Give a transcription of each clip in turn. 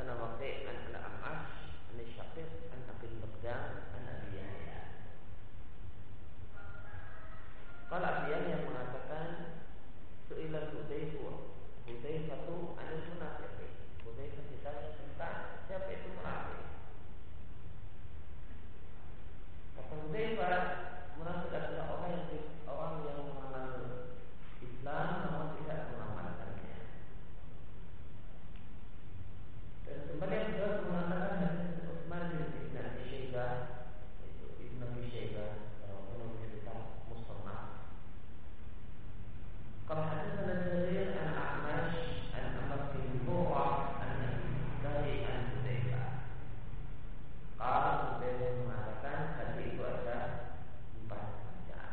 haddatsana Waqi' an al-A'mash an Syaqiq an Abi Miqdam an Abi Yahya. Kalau Abi Yahya mengatakan su'ila Hudzaifah anil munafiqin. Hudzaifah ditanya tentang siapa itu munafik. Kata Hudzaifah, munafik adalah orang yang mengenal Islam namun tidak mengamalkannya. Dan kembali beliau mengatakan hadis Utsman bin Abi Syaibah, yaitu Ibnu Abi Syaibah, penulis kitab Musannaf. Qala hadatsana Jarir an A'mash an Amr bin Murrah an Abi an Hudzaifah. Qala Hudzaifah mengatakan hadis itu ada 4 bacaan.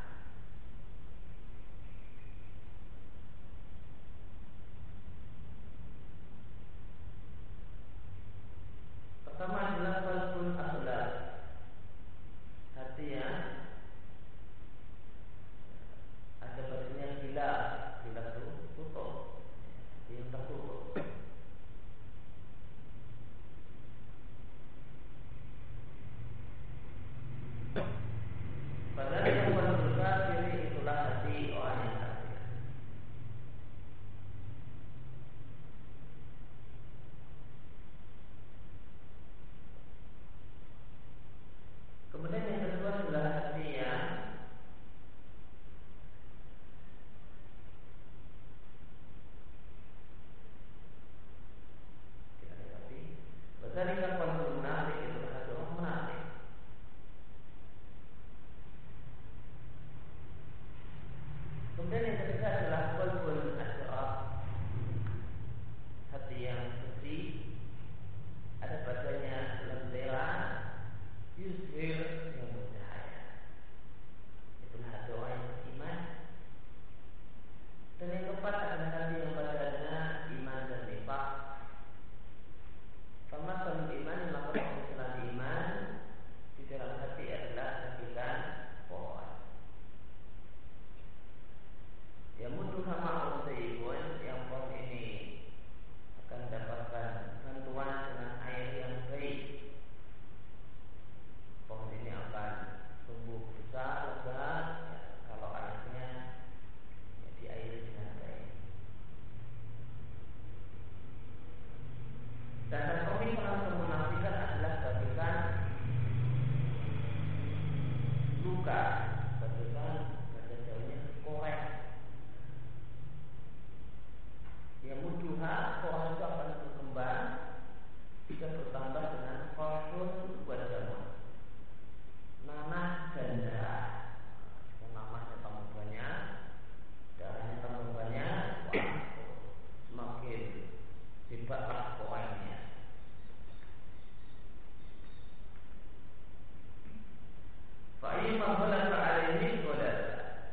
Pertama adalah qalbul akhlaq, hati yang ada bagiannya gila itu tutup, yang tertutup. Padahal yang qalbul kafir itulah hati orang yang kafir. Kemudian yang kedua adalah hati yang Berkali-kali qalbul munafik itu hati orang munafik. Kemudian yang ketiga adalah qalbul asyraf, hati yang suci, ada padanya lentera yuzhir yang bercahaya. Itulah hati orang yang beriman. Dan yang keempat adalah hati yang padanya iman dan nifaq. Kamatul iman, maka istilah iman di dalam hati adalah sekitar pohon. Ya mutu sama usaibun, yang pohon ini akan mendapatkan bantuan dengan air yang baik. Pohon ini akan tumbuh besar, lebat ya, kalau airnya ya, diairi dengan baik. Dan pemikiran kemunafikan adalah bagaikan luka, bagaikan bahasa Jawanya korek. Ya muduha, korek itu akan berkembang jika bertambah dengan korun wajah, nanah dan darah. Jika nanahnya tambah banyak, darahnya tambah banyak, wah, semakin hebatlah koreknya. Fa'imah ghalaba 'alaihi ghalaba,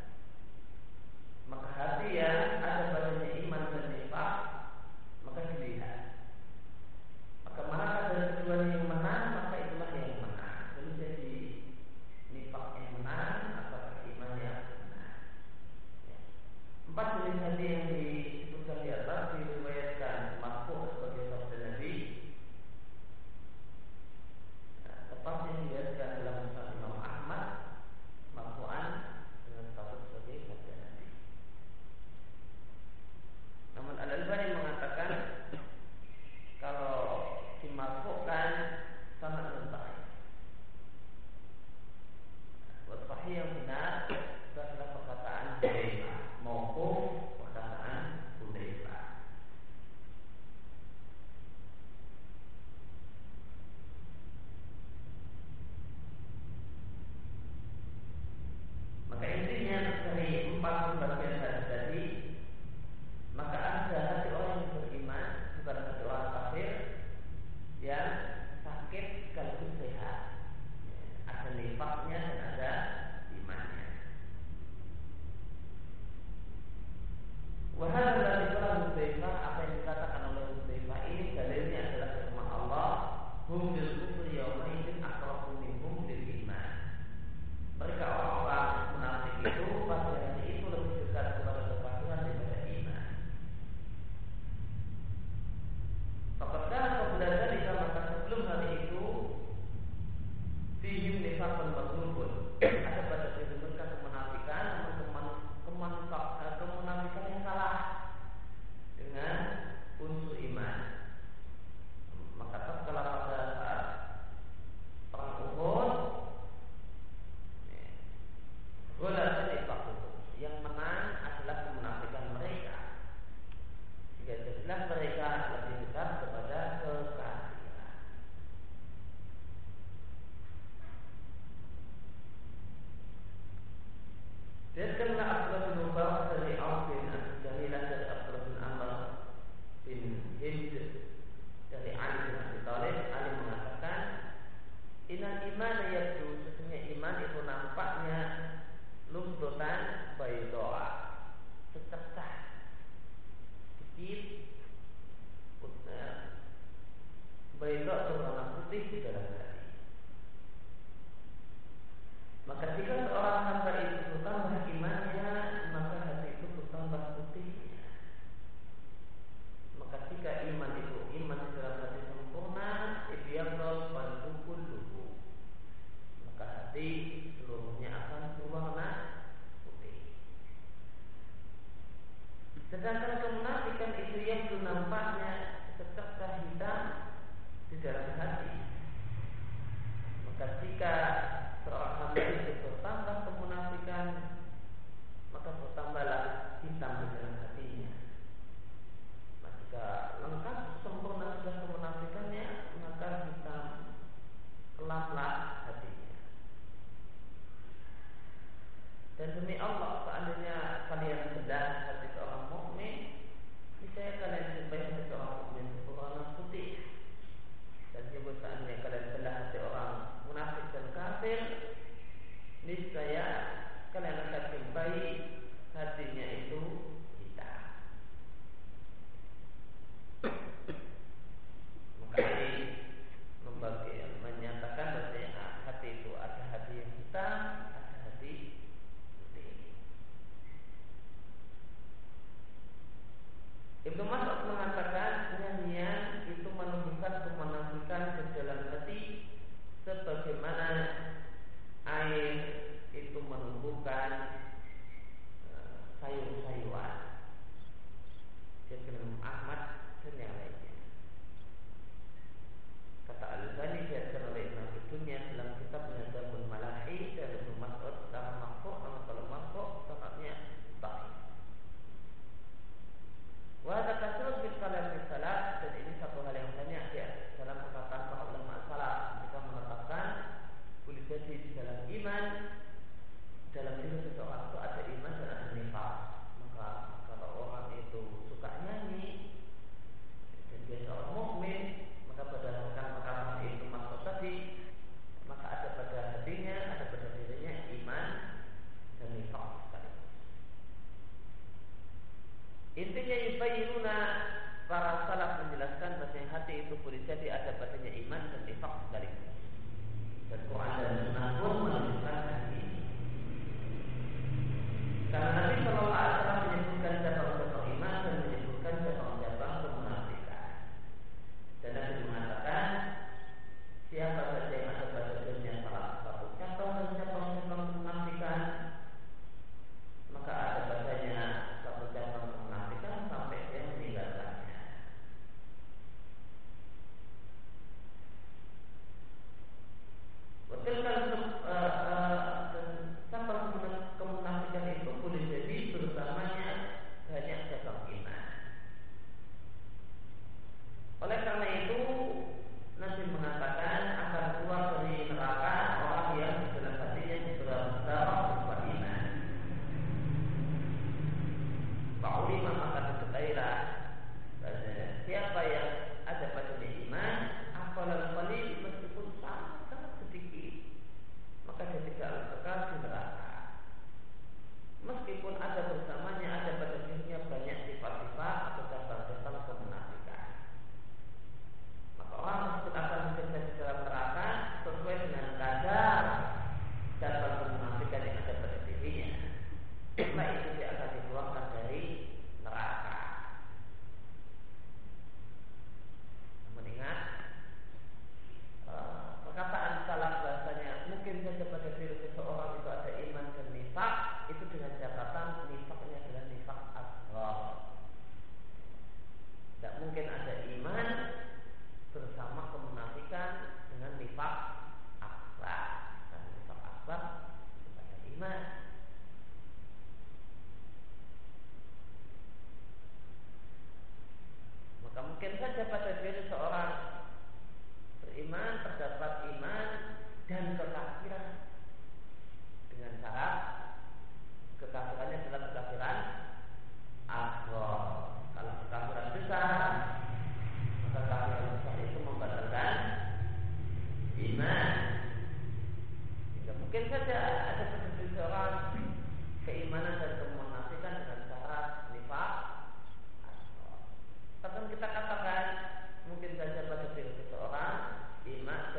maka hati yang ada padanya iman dan nifaq maka dilihat. Maka manakah dari keduanya yang menang, maka itulah yang menang. Jadi jadi nifaq yang menang atau iman yang menang. Ya. 4 jenis hati yang disebutkan di atas diriwayatkan marfu' sebagai sabda putih di dalam hati. Maka jika seorang hamba itu bertambah imannya, maka hati itu bertambah putihnya. Maka jika iman di dalam hati sempurna, ibyadul qalbu kulluhu, maka hati seluruhnya akan berwarna putih. Sedangkan kemunafikan itu yang nampaknya secercah hitam di dalam hati. Maka jika seorang hamba itu bertambah kemunafikan, maka bertambahlah hitam di dalam hatinya. Jika lengkap sempurna sudah kemunafikannya, maka hitam kelamlah hatinya. Dan demi Allah, seandainya kalian bedah hati seorang mukmin, niscaya kalian jumpai hati seorang mukmin berwarna putih. Dan juga seandainya kalian bedah hati orang munafik dan kafir, niscaya kalian akan jumpai hatinya itu hitam. Maka ini menyatakan bahwa hati itu ada hati yang hitam, ada hati putih. Ibnu Mas'ud mengatakan nyanyian itu menumbuhkan kemunafikan ke dalam hati, sebagaimana air itu menumbuhkan sayur-sayuran. Jadi Imam Ahmad dan yang lainnya. Kata Al-Albani diajarkan oleh Ibnu Abi Dunya dalam kitabnya Zabul Malahi dari Ibnu Mas'ud secara marfu', namun kalau marfu' sanadnya dhaif. Wa hadza kasrun fil kalam salat, dan ini satu hal yang banyak ya dalam perkataan para ulama salaf ketika menetapkan boleh jadi di dalam iman, dalam diri seseorang itu ada iman dan ada nifaq. Maka kalau orang itu suka nyanyi dan dia seorang mukmin, maka berdasarkan perkataan itu maksud tadi, maka ada pada hatinya, ada pada dirinya iman dan nifaq sekaligus. Intinya yubayyinuna, para salaf menjelaskan bahwa hati itu boleh jadi ada padanya iman dan nifaq sekaligus. Dan Quran dan Sunnah pun menunjukkan hal ini. Karena Nabi Sallallahu Alaihi Wasallam menyebutkan cabang-cabang iman dan menyebutkan cabang-cabang kemunafikan. Dan Nabi mengatakan, siapa saja yang ada pada dirinya salah satu cabang dan cabang-cabang kemunafikan, maka ada padanya satu cabang kemunafikan sampai dia meninggalkannya. Betul kan? Cabang kemunafikan itu boleh jadi bersamanya banyak cabang iman. Oleh karena itu Nabi mengatakan akan keluar dari neraka orang yang di dalam hatinya berdarah berupa iman. Fa'ulima, maka diketahuilah siapa yang ada padanya iman, apalan qalil, meskipun sangat sedikit, maka dia tidak kekal di neraka. Meskipun ada bersamanya, ada pada dirinya banyak sifat-sifat atau cabang-cabang kemunafikan, maka orang tersebut akan disiksa di dalam neraka sesuai dengan kadar cabang kemunafikan yang ada pada dirinya. Setelah itu dia akan dikeluarkan dari neraka. Mengingat perkataan salaf bahasanya mungkin saja pada diri seseorang itu ada iman dan nifaq, itu dengan catatan nifaqnya adalah nifaq asghar. Tidak mungkin ada iman bersama kemunafikan dengan nifaq akbar. Dan nifaq akbar pada iman. Maka mungkin saja pada diri seorang beriman terdapat iman dan kekafiran, dengan syarat kekafirannya adalah kekafiran asghar. Kalau kekafiran besar, maka kekafiran besar itu membatalkan iman. Sehingga mungkin saja ada pada diri seorang keimanan dan kemunafikan dengan syarat nifaq asghar. Bahkan kita katakan mungkin saja pada diri seseorang iman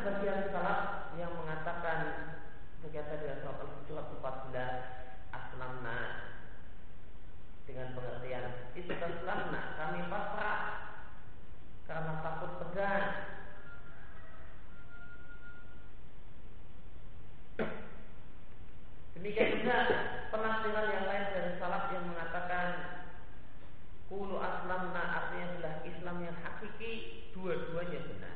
sebagian salaf yang mengatakan berkaitan dengan surat 14 aslamna dengan pengertian itu aslamna, kami pasrah karena takut pedang. Demikian juga penafsiran yang lain dari salaf yang mengatakan qulu aslamna artinya adalah Islam yang hakiki, dua-duanya benar.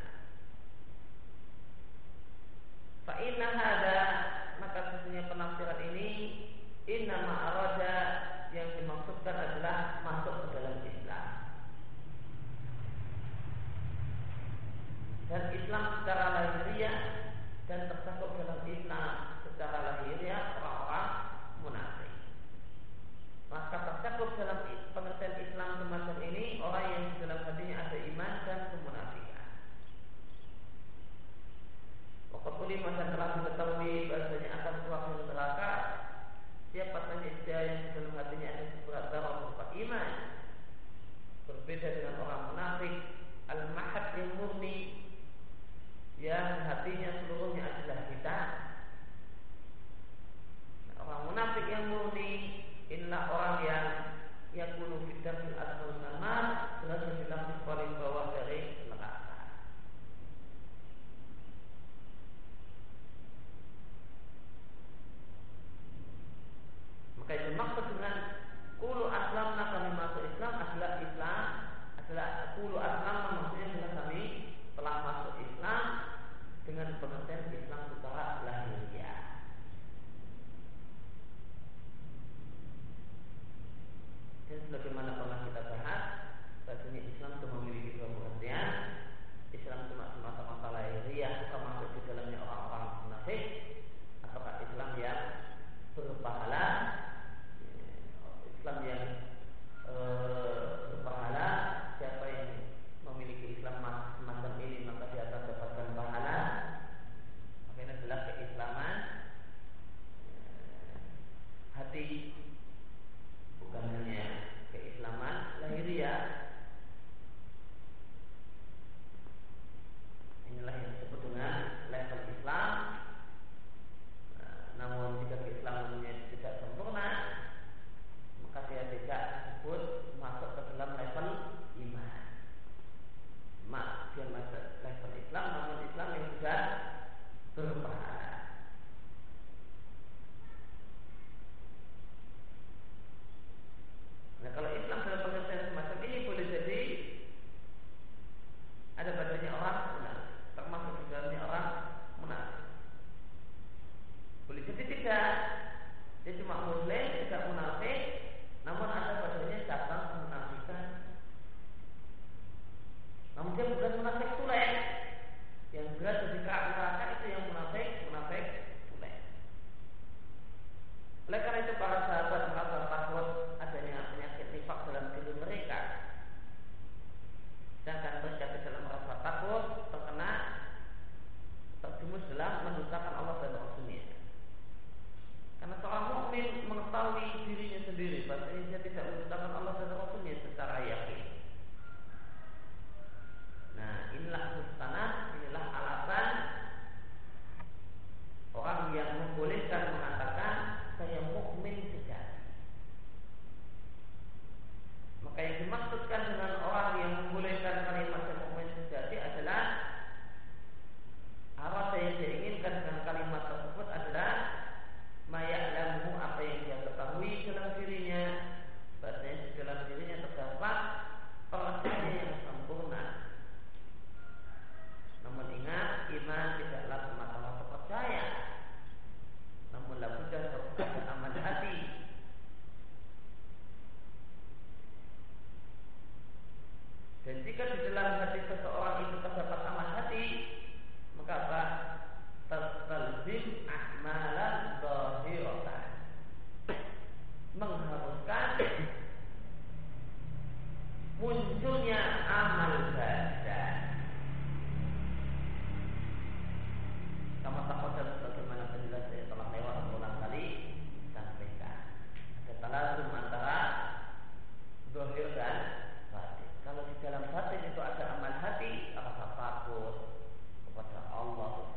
Fa inna hada, maka sesungguhnya penafsiran ini innama arada, yang dimaksudkan adalah masuk ke dalam Islam. Dan Islam secara lahiriah dan tercakup dalam Islam secara lahiriah orang-orang munafik. Maka tercakup dalam pengertian Islam semacam ini orang yang di dalam hatinya ada iman dan kemunafikan. Waktu masa telah mengetahui bahasanya akan keluar dari neraka siapa saja yang di dalam hatinya ada seberat darah berupa iman. Berbeda dengan orang munafik al-mahad yang murni, yang hatinya seluruhnya adalah kita. Nah, orang munafik yang murni inilah orang yang yakunu fid daril asfal minan nar, berada di lapis paling bawah dari neraka. Maka yang dimaksud dengan qulu aslamna, kami masuk Islam adalah qulu aslamna, maksudnya adalah kami telah masuk Islam dengan pengertian Islam secara lahiriah. Dan sebagaimana pernah kita bahas, bahasanya Islam itu memiliki dua pengertian. Islam cuma semata-mata lahiriah, bukan masuk di dalamnya orang-orang munafik, ataukah Islam yang berpahala, Islam yang berpahala. Siapa yang memiliki Islam semacam ini maka dia akan dapatkan pahala. Maka ini adalah keislaman hati, bukan hanya keislaman lahiriah. Inilah yang disebut dengan level Islam. Namun jika keislamannya tidak sempurna, maka dia tidak disebut masuk ke dalam level iman. Dia masuk level Islam, namun Islam yang sudah berpahala. Nah, kalau Islam dalam pengertian semacam ini boleh jadi ada padanya orang munafik, termasuk di dalamnya orang munafik. Boleh jadi tidak, dia cuma muslim, tidak munafik, namun ada padanya cabang kemunafikan. Namun dia bukan munafik tulen, yang berada di neraka itu yang munafik tulen. Oleh karena itu para sahabat merasa takut adanya penyakit nifak dalam diri mereka. Sedangkan mereka di dalam rasa takut terjumus dalam mendustakan Allah dan Rasul-Nya. Karena seorang mukmin mengetahui dirinya sendiri bahwasanya dia tidak mendustakan Allah dan Rasul-Nya secara yakin. Nah, inilah sustanah, inilah alasan orang yang membolehkan mengatakan saya mukmin sejati. Maka yang dimaksudkan dengan orang yang membolehkan kalimat saya mukmin sejati adalah apa yang dia inginkan dengan kalimat tersebut adalah maya'lamu, apa yang dia ketahui dalam dirinya, bahasanya di dalam dirinya terdapat percaya yang sempurna. Namun ingat, iman tidaklah semata-mata percaya, namun labuddah terdapat amal hati. Dan jika di dalam hati seseorang itu terdapat amal hati, maka apa? Tastalzim ahmalan zahiratan, mengharuskan munculnya amal badan. Kama taqaddam, sebagaimana penjelasan yang telah lewat berulang kali sampaikan. Ada talazum antara zahir dan batin. Kalau di dalam batin itu ada amal hati, rasa takut kepada Allah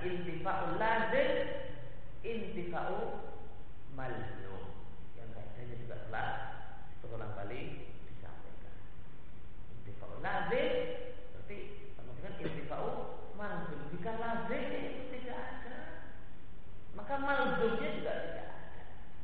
intifa'ul lazim, intifa'u malzum. Yang kaidahnya juga telah berulang kali disampaikan. Intifa'ul lazim berarti sama dengan intifa'u malzum. Jika lazimnya itu tidak ada, maka malzumnya juga tidak ada.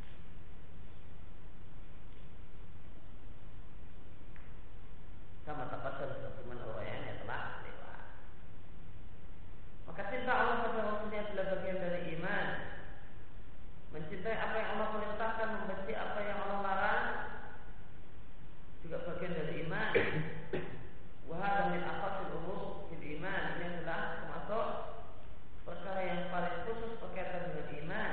Sama taqaddam sebagaimana uraiannya telah lewat. Maka cinta Allah pada Rasulnya adalah bagian dari iman. Mencintai apa yang Allah perintahkan, membenci apa yang Allah larang, juga bagian dari iman. Wahada min aqasil umur fil iman. Ini adalah termasuk perkara yang paling khusus berkaitan dengan iman.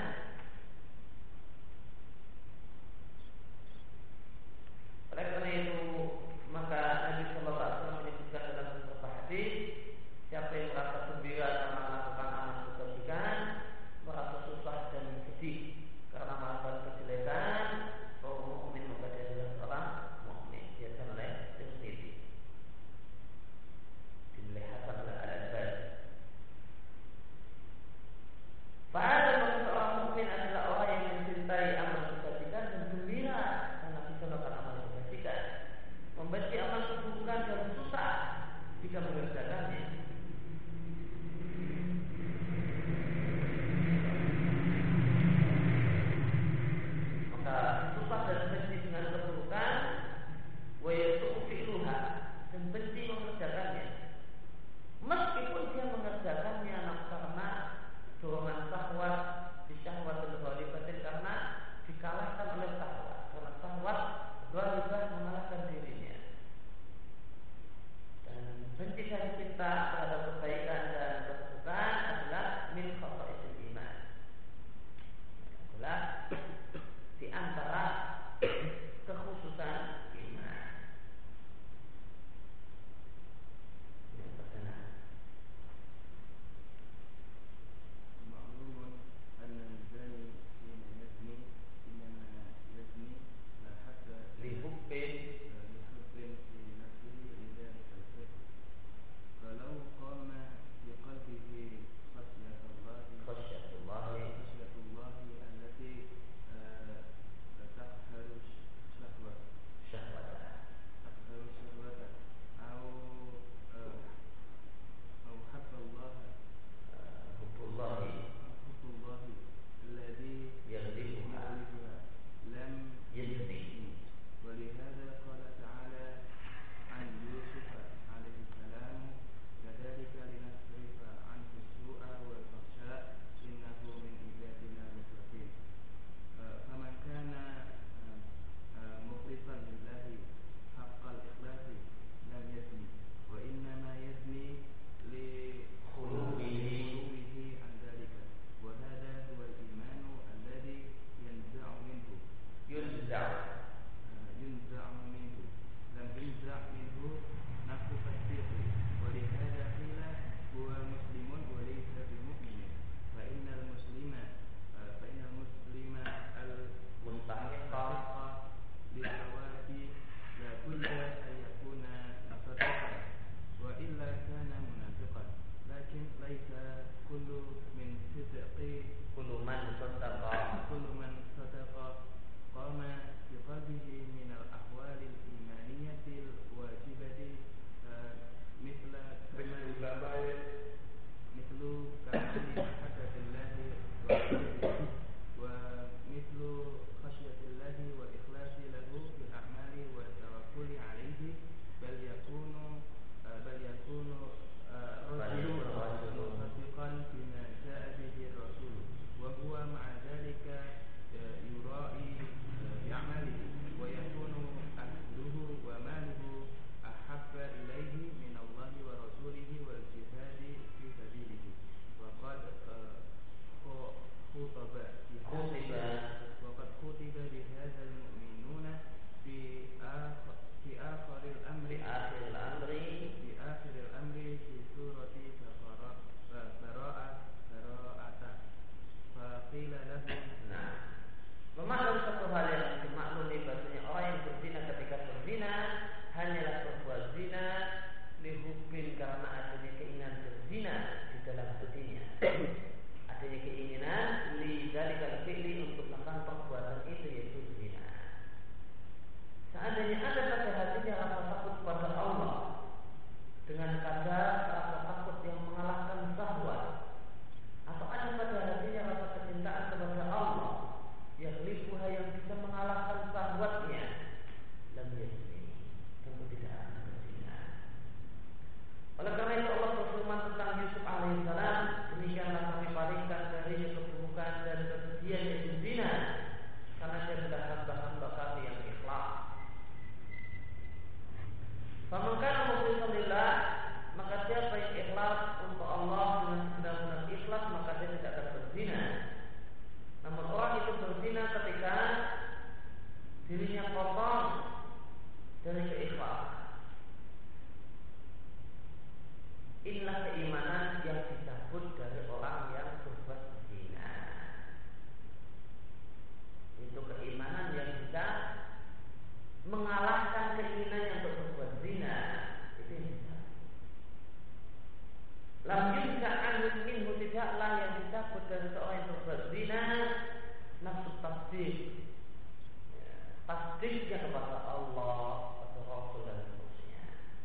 Oleh karena itu, maka Nabi Sallallahu Alaihi Wasallam menyebutkan dalam beberapa hadis, siapa yang merasa gembira karena melakukan amal kebajikan, merasa susah dan sedih karena melakukan kejelekan, orang mukmin maka dia adalah seorang mukmin. Diajarkan oleh Tirmidzi, dinilai hasan oleh Al-Albani. Fahada bagi seorang mukmin adalah orang yang mencintai amal kebajikan dan gembira karena bisa melakukan amal kebajikan, membenci amal keburukan dan susah jika mengerjakannya. Maka susah dan benci dengan keburukan, wa yasu'u fi'luha, dan benci mengerjakannya. Meskipun dia mengerjakannya karena dorongan syahwat, syahwat dan ghalibatin, karena dikalahkan oleh syahwat, karena syahwat ghalibah mengalahkan dirinya. Dan benci dan cinta terhadap kebaikan dan keburukan adalah min khasaisil iman, adalah di antara kekhususan iman. Yang pertama, معلوم أن الزاني حين يزني إنما يزني لا حتى لحب في نفسه لذلك الفعل، فلو قام في قلبه خشية الله التي تقهر شهوته أو حب الله الذي يغلبها لم يزني. ولهذا قال تعالى عن يوسف عليه السلام كذلك لنصرف عنه السوء والفحشاء إنه من عبادنا المخلصين. فمن كان مخلصا لله حق الإخلاص لم يزني، وإنما يزني لخلوه عن ذلك، وهذا هو الإيمان الذي ينزع منه لم ينزع منه نفس التصديق. ولهذا قيل هو مسلم وليس بمؤمن، فإن المسلم المستحق للثواب لا بد أن يكون مصدقا، وإلا كان منافقا. لكن ليس كل من صدق قام بقلبه من الأحوال الإيمانية الواجبة، مثل كمال محبة الله ورسوله، ومثل خشية الله والإخلاص له في الأعمال والتوكل عليه، بل يكون رجل مصدقا بما جاء به الرسول، وهو مع ذلك يرائي بأعماله، ويكون أهله وماله أحب إليه من الله ورسوله والجهاد في سبيله. وقد خطب بهذا المؤمنون في آخر الأمر في سورة براءة، فقيل له Memaklumi satu hal yang dimaklumi bahasanya orang yang berzina ketika berzina hanyalah berbuat zina lihubin karena adanya adanya keinginan li dzalikal fi'li untuk melakukan perbuatan itu yaitu zina. Seandainya ada pada hatinya rasa takut kepada Allah dengan kadar rasa takut yang mengalahkan syahwat, atau ada pada hatinya rasa kecintaan kepada Allah yang bisa mengalahkan syahwatnya, lam yazni, tentu tidak akan berzina. Oleh karena itu Allah berfirman tentang Yusuf alaihissalam, demikianlah kami palingkan darinya keburukan dan kesedihan yaitu zina, karena dia adalah hamba-hamba kami yang ikhlas. Faman mukhlishan lillah, maka siapa yang ikhlas untuk Allah dengan benar-benar ikhlas, maka dia tidak akan berzina. Namun orang itu berzina ketika dirinya kotor dari keikhlasan. Inilah keimanan yang dicabut dari orang yang berbuat zina. Itu keimanan yang bisa mengalahkan keinginannya untuk berbuat zina. Itu yang dicabut. Lam yunza'an minhu, tidaklah yang dicabut dari seorang yang berbuat zina nafsu tasdik, tasdiknya kepada Allah atau Rasul dan seterusnya.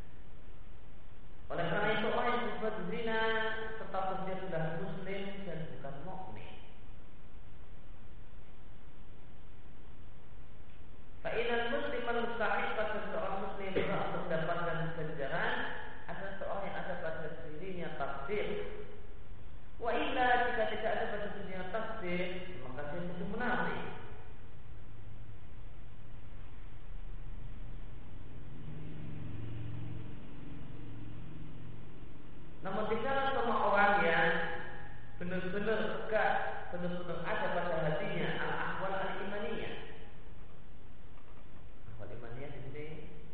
Oleh karena itu orang yang berbuat zina status dia sudah muslim dan bukan mukmin. Fa'inal musliman mustahiqan, seorang muslim berhak untuk mendapatkan ganjaran adalah seorang yang ada pada dirinya tasdik. Wa illa, jika tidak ada pada dirinya tasdik, maka dia itu munafik. Namun tidaklah semua orang yang benar-benar tegak, benar-benar ada pada hatinya al-ahwal al-imaniyah. Ahwal imaniyah di sini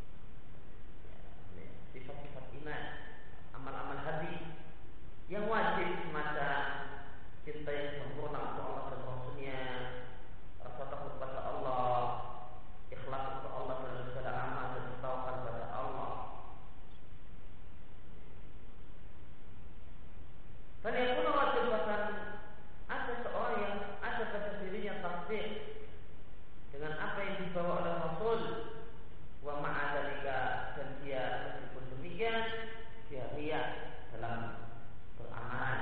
sifat-sifat iman, amal-amal hati yang wajib, semacam cinta yang sempurna untuk Allah dan Rasulnya, rasa takut pada Allah, ikhlas untuk Allah dalam segala amal, dan bertawakal pada Allah. Dan yang pun wajib bahkan ada seorang yang ada pada dirinya tasdik dengan apa yang dibawa oleh Rasul, wa ma'adalika, dan dia meskipun demikian dia riya dalam beramal.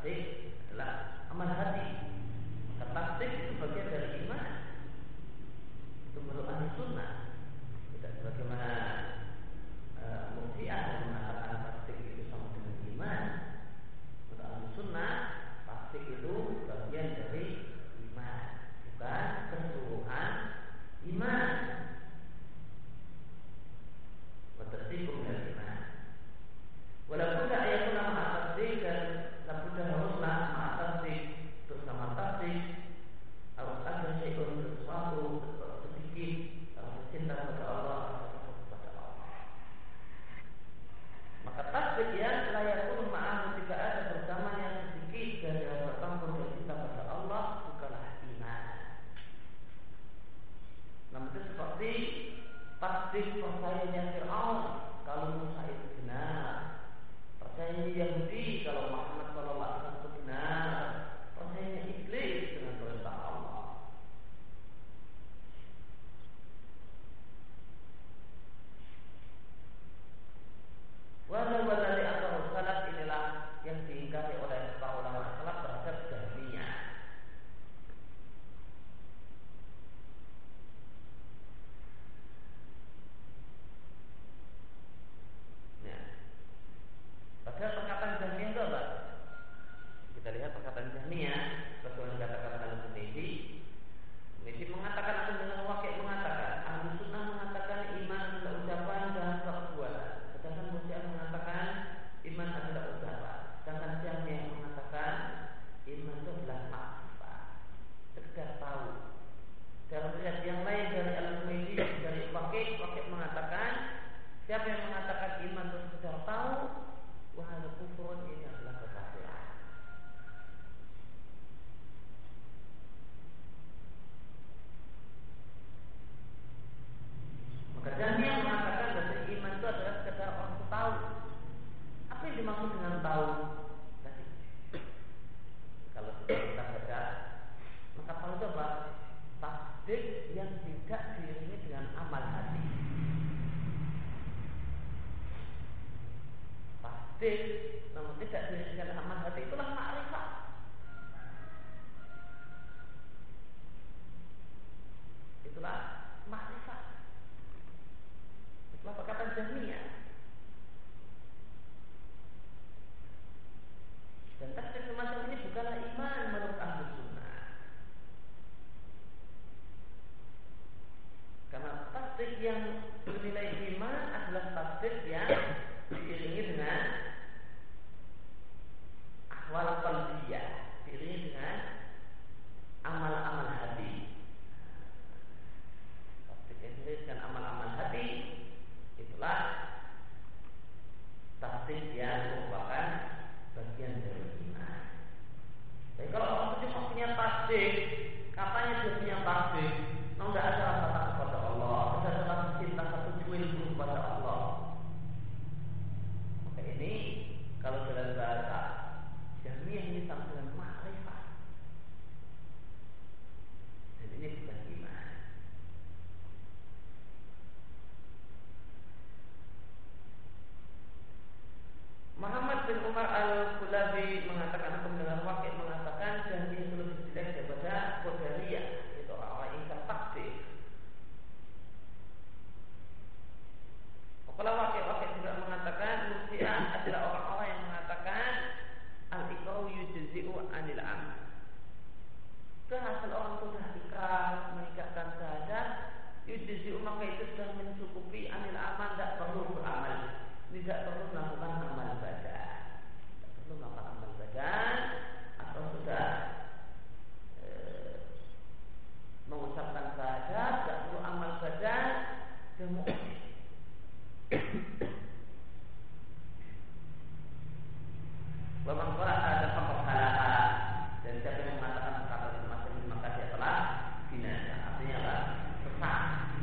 tasdik adalah amal hati. Maka tasdik itu bagian dari iman. Itu menurut ahli sunnah. Tidak sebagaimana Murji'ah yang mengatakan tasdik itu sama dengan iman. Menurut ahli sunnah, tasdik itu bagian dari iman, bukan keseluruhan iman. Bertasdikum dari iman. Walaupun tak ayat nama tasdik dan labudah haruslah ma'a tasdik bersama tasdik harus ada sesuatu sedikit cinta kepada Allah atau kepada Allah. Maka tasdik yang layakun ma'ah tidak ada bersamanya sedikit dari rasa takut dan cinta kepada Allah bukanlah iman. Namun itu seperti tasdik percayanya Fir'aun kalau Musa itu benar, percayanya Yahudi kalau Muhammad sallallahu alaihi wasallam itu benar, percayanya Iblis dengan perintah Allah. Walau waladi atau salaf inilah yang diingkari oleh para ulama salaf terhadap Jahmiyah. Padahal perkataan Jahmiyah itu apa? Kita lihat perkataan Jahmiyah bagaimana dikatakan oleh Al-Humaydi. Al-Humaydi mengatakan atau dengan wakil mengatakan Ahlu Sunnah mengatakan iman adalah ucapan dan perbuatan. Sedangkan Murji'ah mengatakan iman adalah ucapan. Sedangkan Jahmiyah mengatakan iman itu adalah makrifat, sekedar tahu. Dalam riwayat yang lain dari Al-Humaydi dari wakil mengatakan siapa yang mengatakan iman itu sekedar tahu, wahai kufur, ini adalah kekafiran. Maka Jahmiyah mengatakan bahwa iman itu adalah sekedar orang itu tahu. Apa yang dimaksud dengan tahu? Tadi, kalau sudah kita baca, maka tahu itu apa? Tasdik yang tidak diiringi dengan amal hati. Tasdik namun tidak diiringi dengan amal hati, itulah ma'rifat. Itulah ma'rifat. Itulah perkataan Jahmiyah. Dan tasdik semacam ini bukanlah iman menurut Ahlu Sunnah. Karena tasdik yang bernilai iman adalah tasdik yang diiringi dengan ahwal qalbiyah, diiringi dengan amal-amal hati. Tasdik yang diiringi dengan amal-amal hati itulah tasdik yang merupakan bagian dari iman. Jadi kalau orang itu cuma punya tasdik, katanya dia punya tasdik, namun tidak ada rasa takut kepada Allah, tidak ada rasa cinta satu juil pun kepada Allah. Maka ini kalau dalam bahasa Jahmiyah ini sama dengan ma'rifat. Dan ini bukan iman. Muhammad bin Umar al-Kulabi mengatakan, atau mendengar wakil mengatakan Jahmiyah itu lebih jelek daripada Qadariyah, itu orang-orang ingkar takdir. Kalau wakil juga mengatakan Murji'ah adalah orang-orang yang mengatakan al-iqra'u yujzi'u 'anil amal. Hasil orang sudah ikrar mengikrarkan syahadat, yujzi'u maka itu sudah mencukupi 'anil amal, tidak perlu beramal, tidak perlu melakukan amal badan, tidak perlu melakukan amal badan, atau sudah mengucapkan syahadat, tidak perlu amal badan, dan mu'min. Waman qala ada faktor halaha, dan siapa yang mengatakan perkataan semacam ini maka dia telah binasa. Artinya apa? Sesat.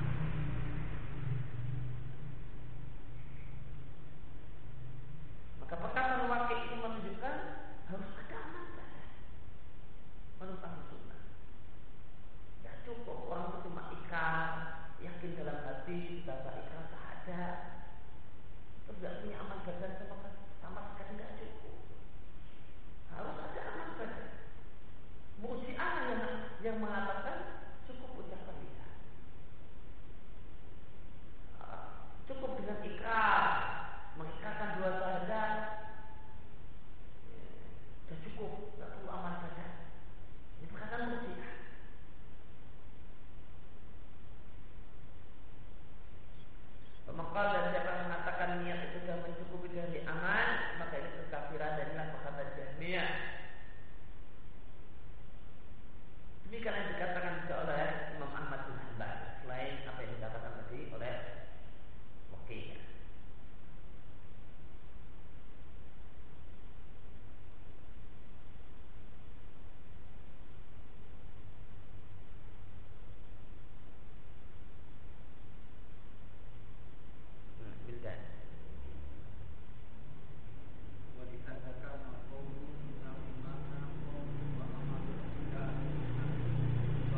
Maka perkataan wakil ini menunjukkan harus ada amal badan menurut Ahlu Sunnah. Tidak cukup orang itu cuma ikrar, yakin dalam hati, bahasa ikrar syahadat, terus tidak punya amal badan sama sekali tidak cukup. Harus tasmiyah. Demikian yang dikatakan juga oleh Imam Ahmad bin Hanbal, selain apa yang dikatakan tadi oleh Waqi'. Bildan. Dikatakan qawlu kita mana qawlu wa amalu kita.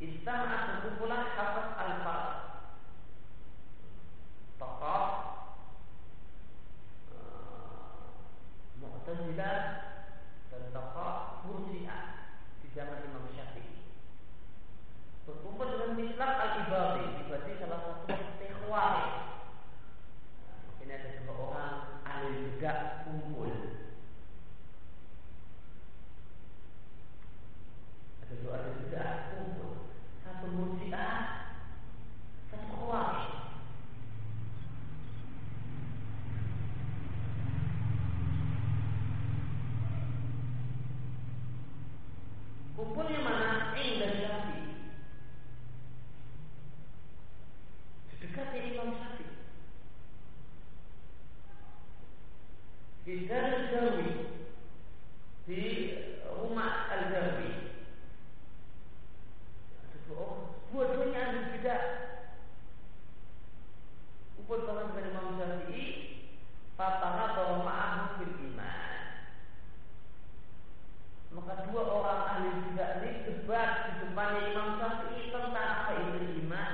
Istama'at berkumpulan hafaz al-farq, tokoh Mu'tazilah dan tokoh Murji'ah di zaman Imam Syafi'i berkumpul dengan Mislak al-Ibadi. Ibadi salah satu ikhwani. Ini ada dua orang ahli bidah kumpul. Ada dua ahli bidah kumpul. Satu Murji'ah, satu Khawarij. Kumpulnya mana? Indah Syafi'i. Dekatnya Imam Syafi'i di Darul Jarwi, di rumah Al-Jarwi. Dua-duanya ahli bidah kumpul bareng dengan Imam Syafi'i. Fatana bahwa ma'ahum bil iman. Maka dua orang ahli bidah ini debat di depannya Imam Syafi'i tentang apa itu iman.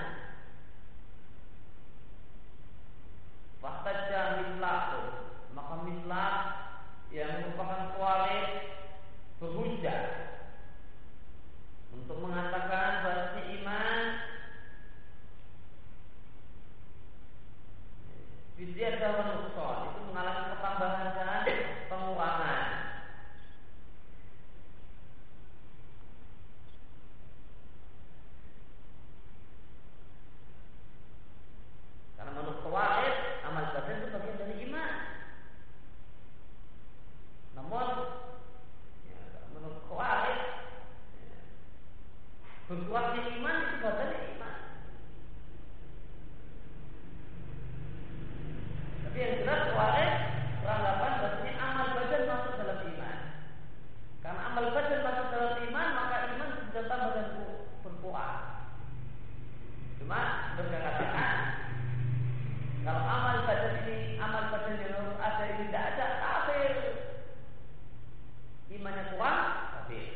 Fastaja Mislahu, maka Mislah yang merupakan Khawarij berhujjah untuk mengatakan bahwa iman biziyadah wa nuqsan, itu mengalami pertambahan dan pengurangan. Karena menurut Khawarij amal badan itu bagian dari iman. Namun menurut Khawarij berkuatnya iman itu bagian dari iman. Tapi yang jelas Khawarij beranggapan bahwasanya amal badan masuk dalam iman. Karena amal badan masuk dalam iman, maka iman sudah tambah dan berkurang. Cuma mereka katakan kalau amal badan yang harus ada ini tidak ada, kafir. Imannya kurang, kafir.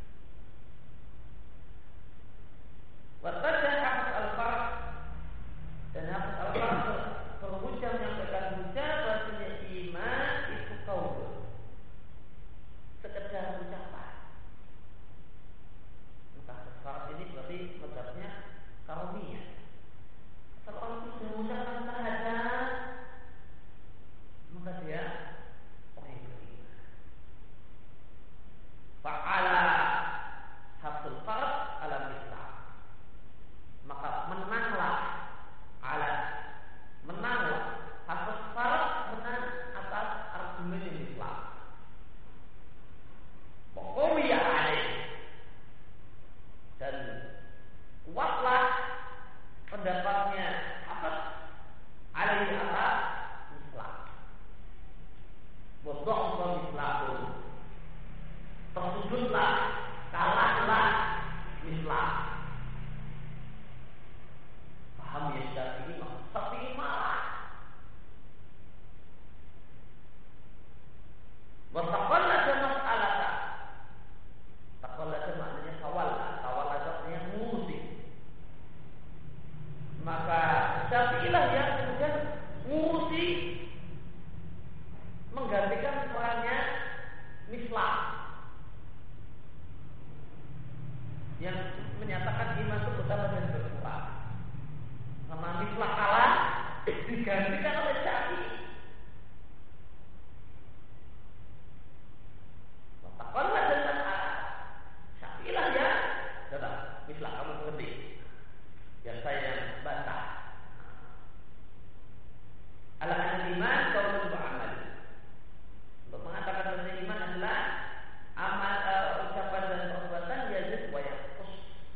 Wattaja hafaz al-farq, dan hafaz al-farq berhujjah menyampaikan hujjah bahwasanya iman itu qaul, sekedar ucapan. Maka al-farq ini berarti mazhabnya Karomiyah. Kalau orang itu mengucapkan syahadat, maka dia orang yang beriman. Fa'ala hafzul farq ala mislah, maka menanglah hafzul farq menang atas argumen yang mislah. Pokoknya alaih, dan kuatlah pendapatnya apa? Alaihi atas Islam. Wadha'fa Islam. Tersudutlah, kalahlah Islam. Paham ya Syafi'i? Syafi'i marah. Wa taqallada mas'alata. Taqallada maknanya kawal artinya ngurusi. Maka Syafi'ilah yang kemudian ngurusi, menggantikan perannya Mislah yang menyatakan iman itu bertambah dan berkurang. Sama Mislah kalah digantikan oleh Syafi'i. Takallah dan Syafi'ilah ya, sudah Mislah kamu berhenti. Yang saya yang bantah. Al-an iman qaulun wa amal. Untuk mengatakan bahwa iman adalah amal, ucapan dan perbuatan yazid wa yanqus.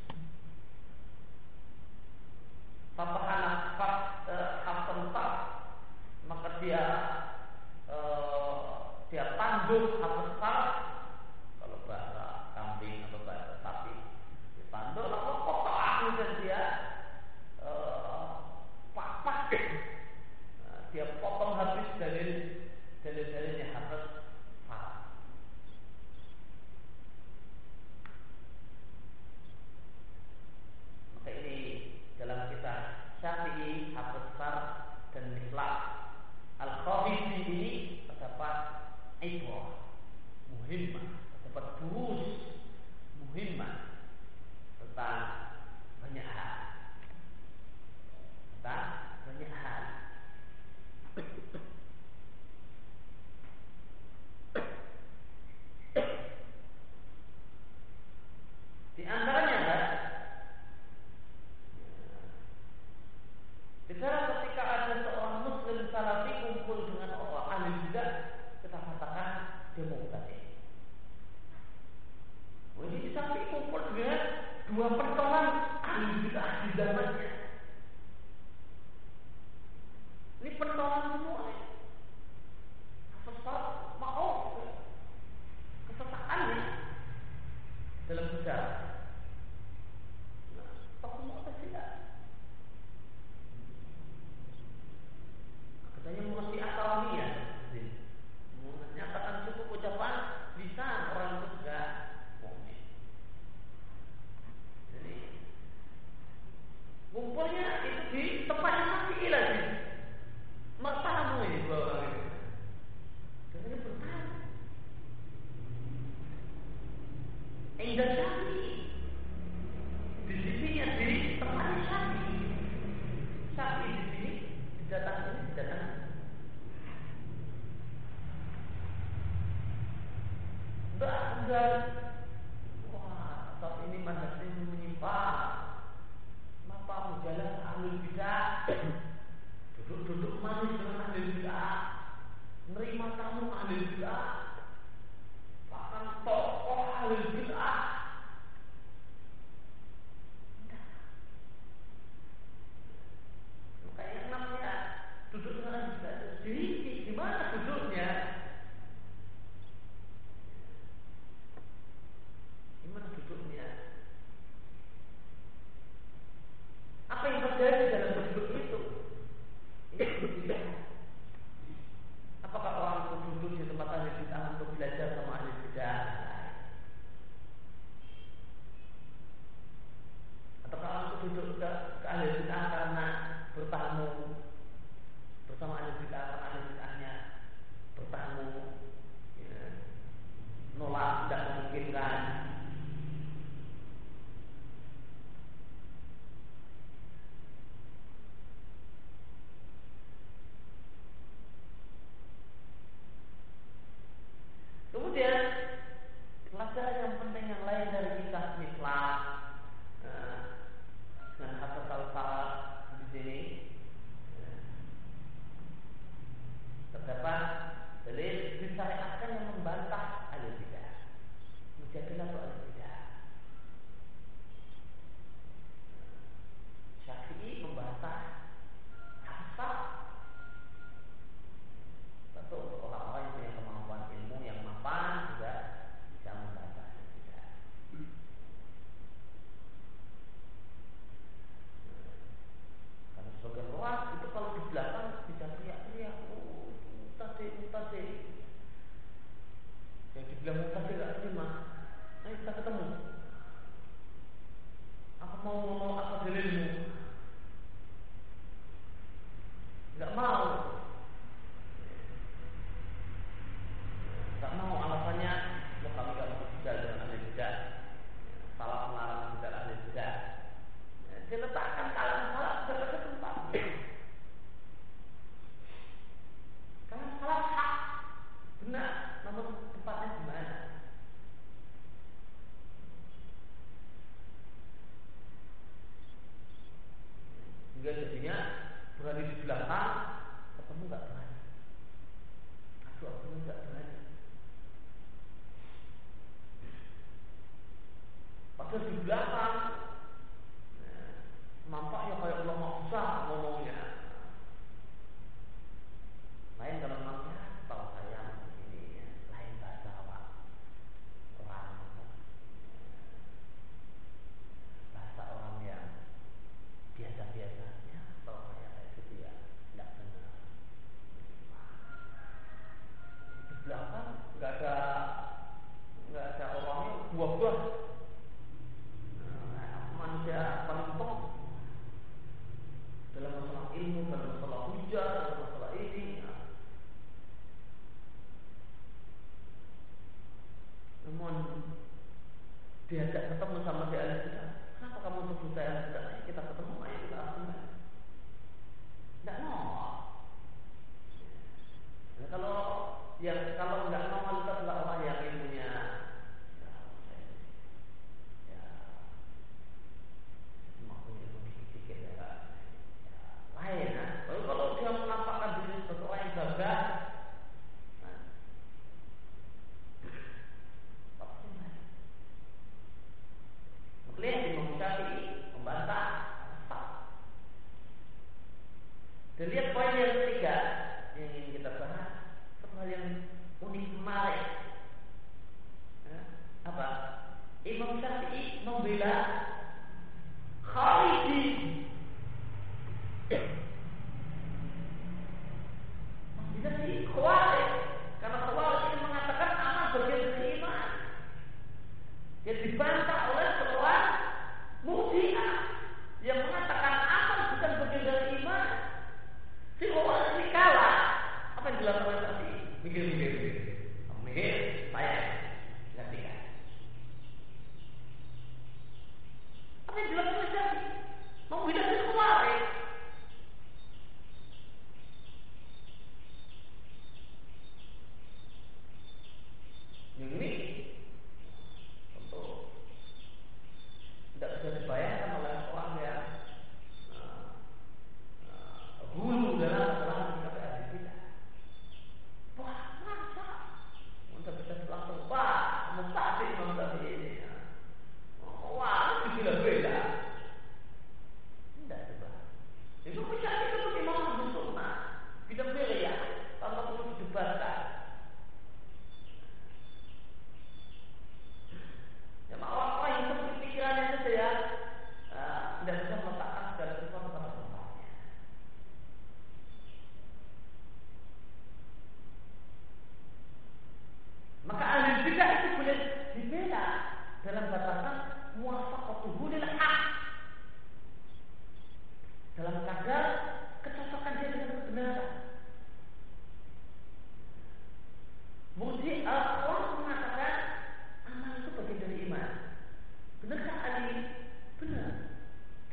Fafahana hafsan tak, maka dia tanduk hafsan tak. Kalau bahasa kambing atau bahasa sapi, dia tanduk lalu kotak dan dia ibrah, muhimmah, dapat durus muhimmah tentang banyak hal, tentang banyak hal. Di antaranya adalah ketika ada seorang muslim salafi kumpul dengan orang ahli bidah, kita katakan dia mubtadi'. Jadi salafi kumpul dengan dua pentolan ahli bidah di zamannya. Ini pentolan semua. Sesat, mau kesesataannya dalam sejarah. Tokoh Mu'tazilah. Katanya mengerti akalnya, menyatakan cukup ucapan lisan orang itu sudah mukmin. Jadi kumpulnya itu di tempat yang Syafi'i lagi. Mertamu ini dua orang itu. Katanya bertamu. Indah Syafi'i. Di sisinya di tempat Syafi'i. Syafi'i di sini didatang. Enggak. Wah, saat ini manhaj ini menyimpang. Kenapa menjalan ahlul bidah? Duduk manis dengan ahlul bidah, menerima tamu ahlul bidah, bahkan tokoh ahlul bidah. Kayak yang namanya duduk dengan ahlul bidah. Di mana duduknya? Gimana duduknya? Apa yang terjadi dalam duduk itu? Ini apakah orang itu duduk di tempat ahli bid'ah untuk belajar sama ahli bid'ah? Ataukah orang itu duduk ke ahli bid'ah karena bertamu bersama ahli bid'ah, karena ahli bid'ahnya bertamu, ya, nolak, tidak memungkinkan? Kemudian pelajaran yang penting yang lain dari kisah Mislah dengan Hasan al-Salaf di sini terdapat dalil disyariatkan yang membantah ahli bidah, mujadilah tu ahli bidah. Syafi'i membantah Hasan. Tentu untuk orang-orang yang punya kemampuan ilmu yang mapan juga bisa membantah ahli bidah. Karena sebagian orang itu kalau di belakang bisa teriak-teriak, mutasi. Yang dibilang mutasi gak terima. Ayo kita ketemu. Apa mau ngomong apa dalilmu? Gak mau. Gak mau, alasannya kami gak mau bicara dengan ahli bidah. Salah melarang bicara ahli bidah. Dia letakkan kalam salah pada tempatnya. Kalam salah hak, benar, namun tempatnya di mana? Hingga jadinya berada di belakang, ketemu gak berani. Aku gak berani. Padahal di belakang nampaknya kayak Allah maksa ngomongnya. Lain kalau namanya tahu saya begini, lain bahasa orang bahasa orang yang biasa-biasanya tahu saya kayak gitu ya, tidak benar. Di belakang nggak ada orangnya buah-buah.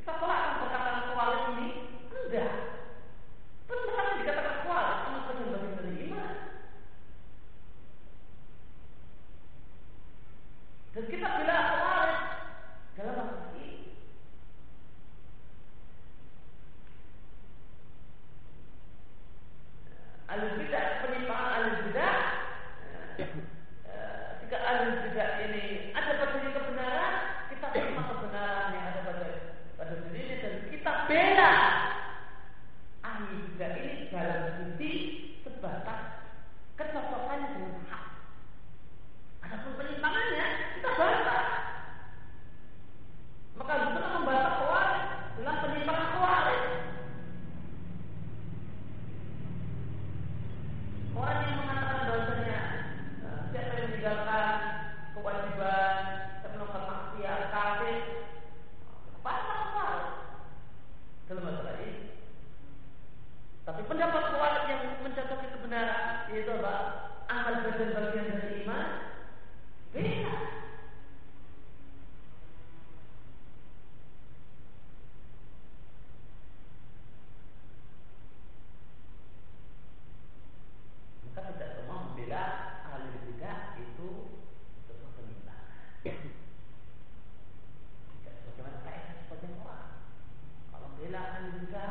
Kita tolak perkataan kualit ini? Enggak. Benar dikatakan kualit sama sebagian bagian dari iman. Dan kita bila kualit dalam masalah ini. Al-bidah, penyimpangan al-bidah. Jika al-bidah ini ada padanya kebenaran, kita terima kebenaran yang ada pada dirinya dan kita bela al-bidah ini dalam sisi sebatas kecocokannya dengan hak. Adapun penyimpangannya kita bantah. Maka kita membantah kualit dalam penyimpangan kualit. Orang yang mengatakan bahwasanya siapa yang meninggalkan kewajiban, melakukan maksiat, kafir, apa dalam masalah ini. Tapi pendapat kuat yang mencatatkan kebenaran yaitu apa? Amal bagian dari iman beda. Maka tidak semua membela ahli bidah itu sesuatu penyimpangan. Tidak sebagaimana kaidah sebagian orang. Kalau membela ahli bidah,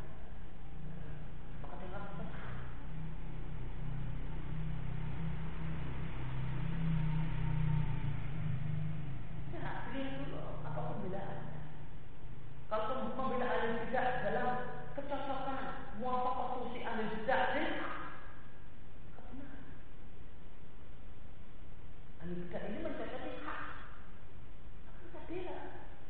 maka dia harus sesat. Ya, lihat dulu apa pembelaannya. Kalau membela ahli bidah dalam kecocokan muafaqah si ahli bidah al-bidah ini mencacati hak. Kita bela.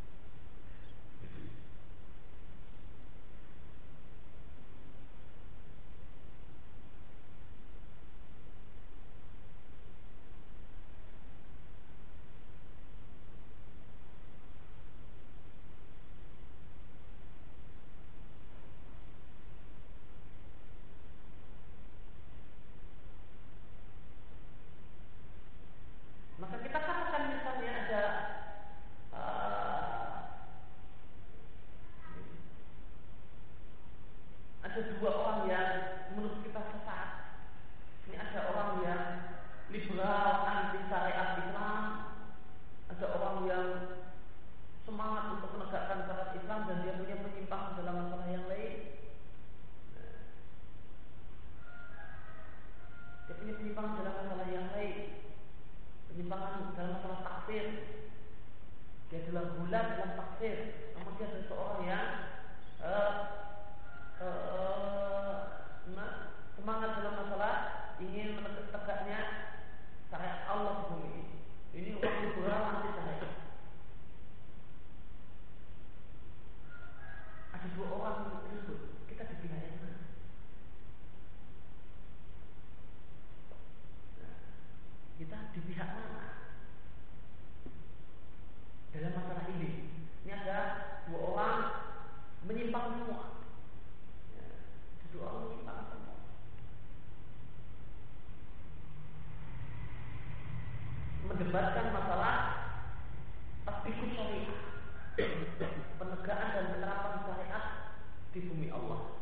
Maka kita katakan misalnya ada dua orang yang menurut kita sesat. Ini ada orang yang liberal anti syariat Islam, ada orang yang semangat untuk menegakkan syariat Islam dan dia punya penyimpang dalam masalah yang lain. Dia punya penyimpangan dalam masalah yang lain. Penyimpangan dalam masalah taksir. Dia adalah bulan dalam taksir. Namun dia adalah seorang yang semangat dalam masalah ingin menegaknya syariat Allah di bumi ini. Ini orang liberal anti syariat. Ada dua orang tersebut. Kita di pihak yang mana? Kita di pihak mana dalam masalah ini? Ini ada dua orang menyimpang semua. Dua orang menyimpang semua. Mendebatkan masalah tatbiqus syariah, penegakan dan penerapan syariat di bumi Allah.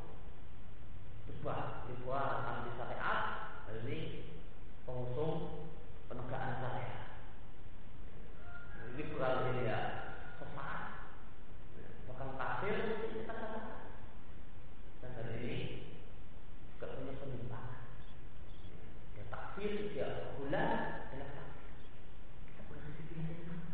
Dua anti syariat, ini pengusung penegakan syariat. Ini plural ini ya, sesat, bahkan kafir kita katakan. Dan dari ini juga punya penyimpangan. Dia takfir, dia bulan, dia takfir. Kita berada di pihak yang mana?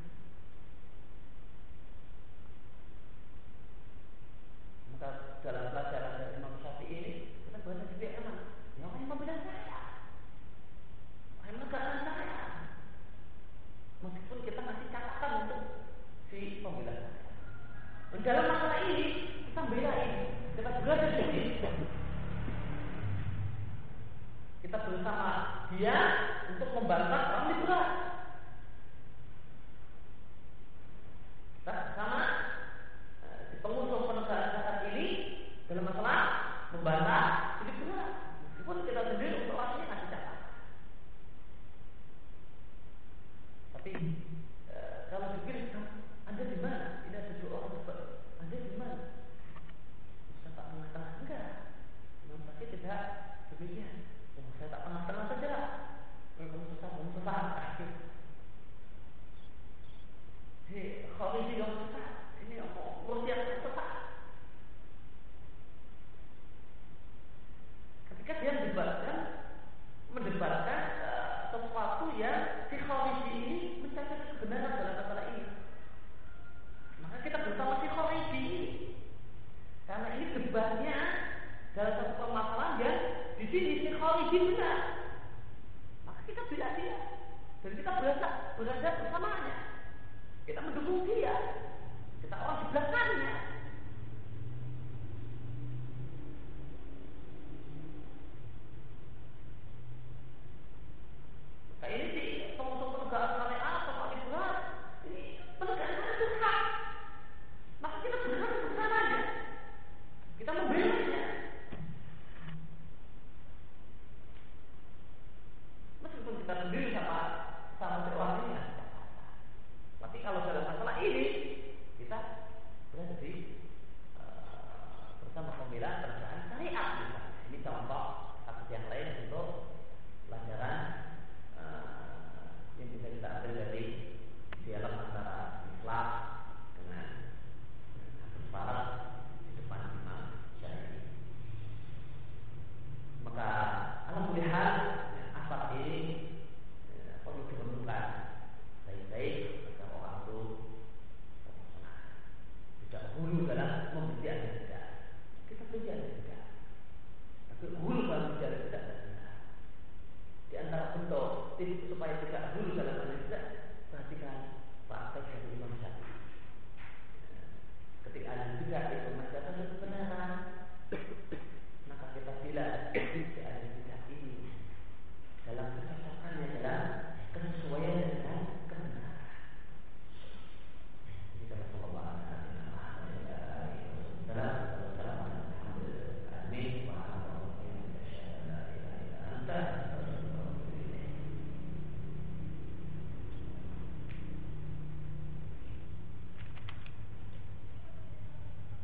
Maka dalam pelajaran dari Imam Syafi'i ini kita berada di pihak yang mana? Yang orang yang membela saya. Menegakkan syariat. Meskipun kita masih catatan untuk si pembela syariat. Dan dalam masalah ini kita bela ini, kita berada di sini. Kita bersama dia untuk membantah orang liberal. Kita bersama si pengusung penegakan syariat ini dalam masalah membantah liberal. Meskipun kita sendiri untuk orang ini masih catatan. Tapi kalau dipikir Anda di mana? Ini ada dua orang, Anda ahli bidah itu